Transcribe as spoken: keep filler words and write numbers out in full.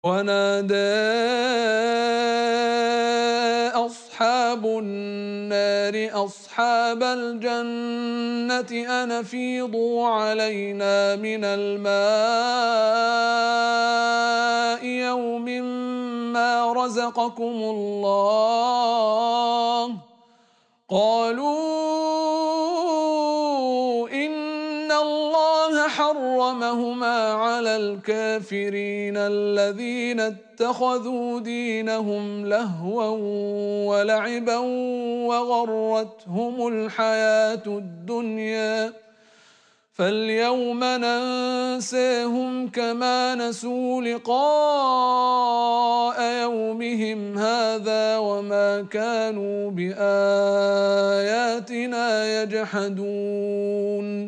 ونادى أصحاب النار أصحاب الجنة أن أفيضوا علينا من الماء يوم ما رزقكم الله قالوا إن الله حرمهما على الكافرين الذين اتخذوا دينهم لهوا ولعبا وغرتهم الحياة الدنيا فاليوم ننساهم كما نسوا لقاء يومهم هذا وما كانوا بآياتنا يجحدون